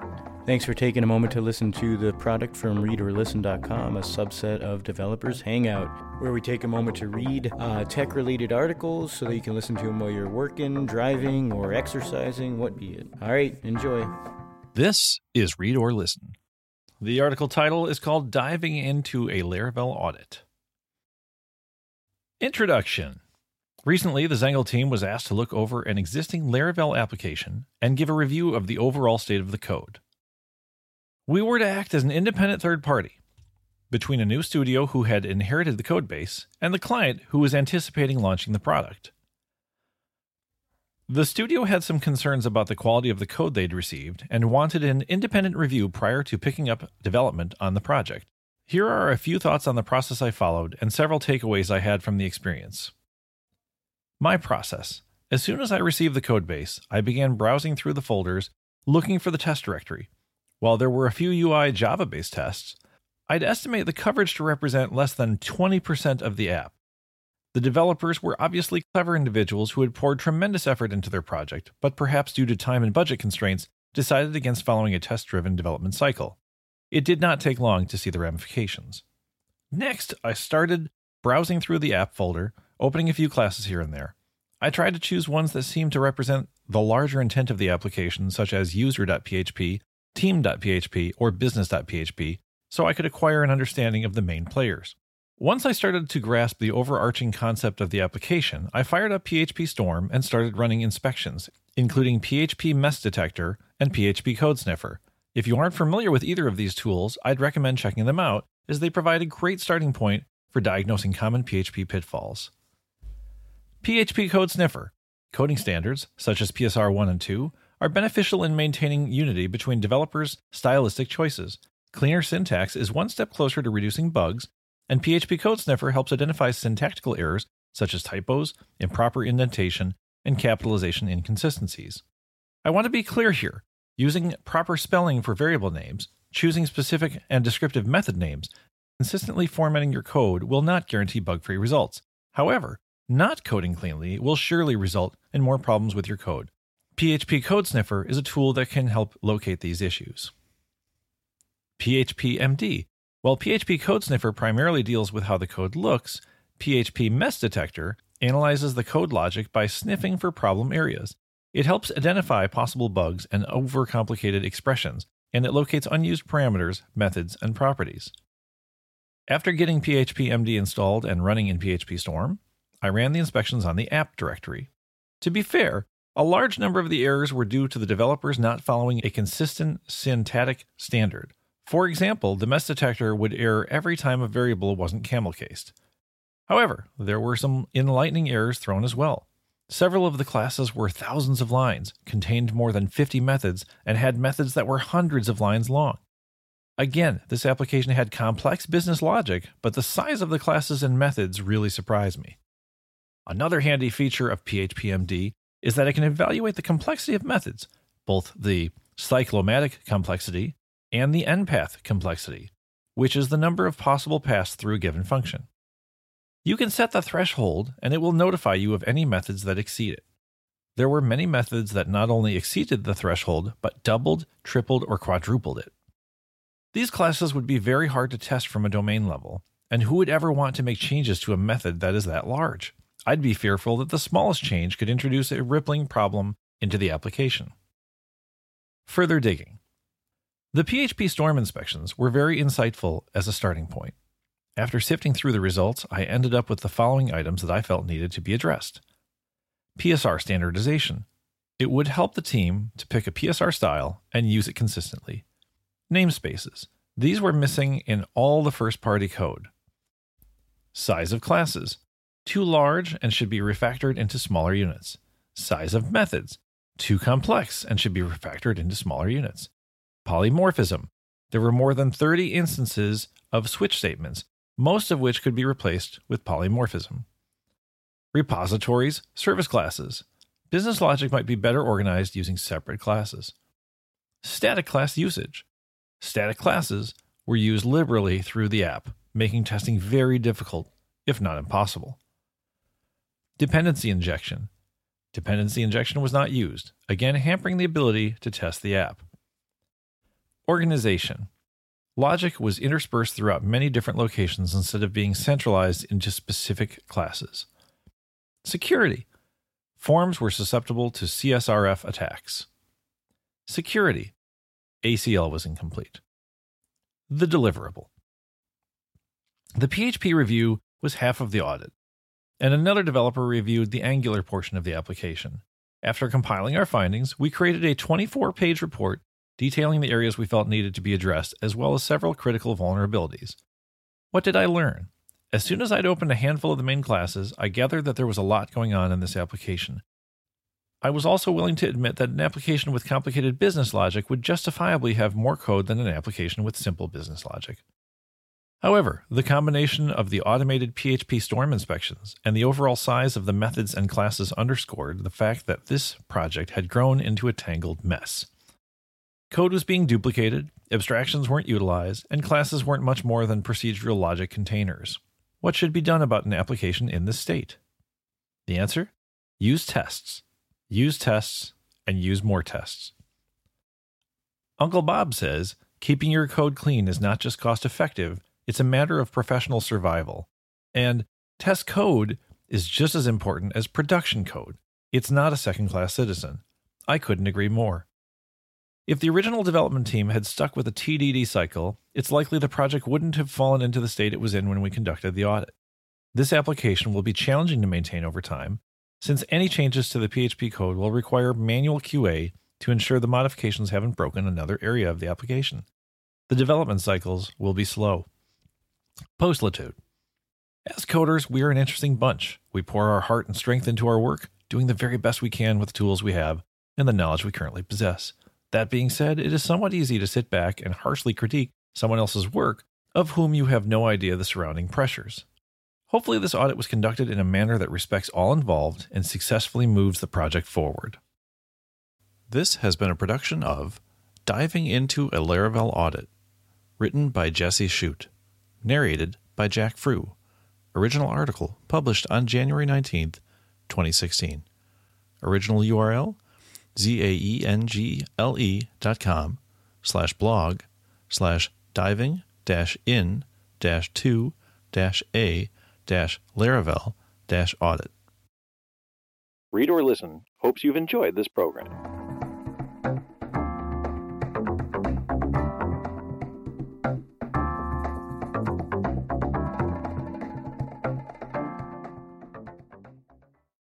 Thanks for taking a moment to listen to the product from readorlisten.com, a subset of Developers Hangout, where we take a moment to read tech-related articles so that you can listen to them while you're working, driving, or exercising, what be it. All right, enjoy. This is Read or Listen. The article title is called Diving into a Laravel Audit. Introduction. Recently, the Zengel team was asked to look over an existing Laravel application and give a review of the overall state of the code. We were to act as an independent third party between a new studio who had inherited the codebase and the client who was anticipating launching the product. The studio had some concerns about the quality of the code they'd received and wanted an independent review prior to picking up development on the project. Here are a few thoughts on the process I followed and several takeaways I had from the experience. My process. As soon as I received the codebase, I began browsing through the folders, looking for the test directory. While there were a few UI Java-based tests, I'd estimate the coverage to represent less than 20% of the app. The developers were obviously clever individuals who had poured tremendous effort into their project, but perhaps due to time and budget constraints, decided against following a test-driven development cycle. It did not take long to see the ramifications. Next, I started browsing through the app folder, opening a few classes here and there. I tried to choose ones that seemed to represent the larger intent of the application, such as user.php, team.php, or business.php, so I could acquire an understanding of the main players. Once I started to grasp the overarching concept of the application, I fired up PHP Storm and started running inspections, including PHP Mess Detector and PHP Code Sniffer. If you aren't familiar with either of these tools, I'd recommend checking them out, as they provide a great starting point for diagnosing common PHP pitfalls. PHP Code Sniffer. Coding standards, such as PSR 1 and 2, are beneficial in maintaining unity between developers' stylistic choices. Cleaner syntax is one step closer to reducing bugs, and PHP Code Sniffer helps identify syntactical errors such as typos, improper indentation, and capitalization inconsistencies. I want to be clear here. Using proper spelling for variable names, choosing specific and descriptive method names, consistently formatting your code will not guarantee bug-free results. However, not coding cleanly will surely result in more problems with your code. PHP Code Sniffer is a tool that can help locate these issues. PHP-MD. While PHP Code Sniffer primarily deals with how the code looks, PHP Mess Detector analyzes the code logic by sniffing for problem areas. It helps identify possible bugs and overcomplicated expressions, and it locates unused parameters, methods, and properties. After getting PHP-MD installed and running in PHP Storm, I ran the inspections on the app directory. To be fair, a large number of the errors were due to the developers not following a consistent syntactic standard. For example, the mess detector would error every time a variable wasn't camel-cased. However, there were some enlightening errors thrown as well. Several of the classes were thousands of lines, contained more than 50 methods, and had methods that were hundreds of lines long. Again, this application had complex business logic, but the size of the classes and methods really surprised me. Another handy feature of PHP-MD is that it can evaluate the complexity of methods, both the cyclomatic complexity and the npath complexity, which is the number of possible paths through a given function. You can set the threshold, and it will notify you of any methods that exceed it. There were many methods that not only exceeded the threshold, but doubled, tripled, or quadrupled it. These classes would be very hard to test from a domain level, and who would ever want to make changes to a method that is that large? I'd be fearful that the smallest change could introduce a rippling problem into the application. Further digging. The PHP Storm inspections were very insightful as a starting point. After sifting through the results, I ended up with the following items that I felt needed to be addressed. PSR standardization. It would help the team to pick a PSR style and use it consistently. Namespaces. These were missing in all the first-party code. Size of classes. Too large and should be refactored into smaller units. Size of methods. Too complex and should be refactored into smaller units. Polymorphism. There were more than 30 instances of switch statements, most of which could be replaced with polymorphism. Repositories, service classes. Business logic might be better organized using separate classes. Static class usage. Static classes were used liberally through the app, making testing very difficult, if not impossible. Dependency injection. Dependency injection was not used, again hampering the ability to test the app. Organization. Logic was interspersed throughout many different locations instead of being centralized into specific classes. Security. Forms were susceptible to CSRF attacks. Security. ACL was incomplete. The deliverable. The PHP review was half of the audit, and another developer reviewed the Angular portion of the application. After compiling our findings, we created a 24-page report detailing the areas we felt needed to be addressed, as well as several critical vulnerabilities. What did I learn? As soon as I'd opened a handful of the main classes, I gathered that there was a lot going on in this application. I was also willing to admit that an application with complicated business logic would justifiably have more code than an application with simple business logic. However, the combination of the automated PHP storm inspections and the overall size of the methods and classes underscored the fact that this project had grown into a tangled mess. Code was being duplicated, abstractions weren't utilized, and classes weren't much more than procedural logic containers. What should be done about an application in this state? The answer? Use tests. Use tests, and use more tests. Uncle Bob says, keeping your code clean is not just cost-effective, it's a matter of professional survival. And test code is just as important as production code. It's not a second-class citizen. I couldn't agree more. If the original development team had stuck with a TDD cycle, it's likely the project wouldn't have fallen into the state it was in when we conducted the audit. This application will be challenging to maintain over time, since any changes to the PHP code will require manual QA to ensure the modifications haven't broken another area of the application. The development cycles will be slow. Postitude. As coders, we are an interesting bunch. We pour our heart and strength into our work, doing the very best we can with the tools we have and the knowledge we currently possess. That being said, it is somewhat easy to sit back and harshly critique someone else's work of whom you have no idea the surrounding pressures. Hopefully this audit was conducted in a manner that respects all involved and successfully moves the project forward. This has been a production of Diving into a Laravel Audit, written by Jesse Shute, narrated by Jack Frew. Original article published on January 19th, 2016. Original URL, zaengle.com/blog/diving-in-to-a-Laravel-audit. Read or Listen hopes you've enjoyed this program.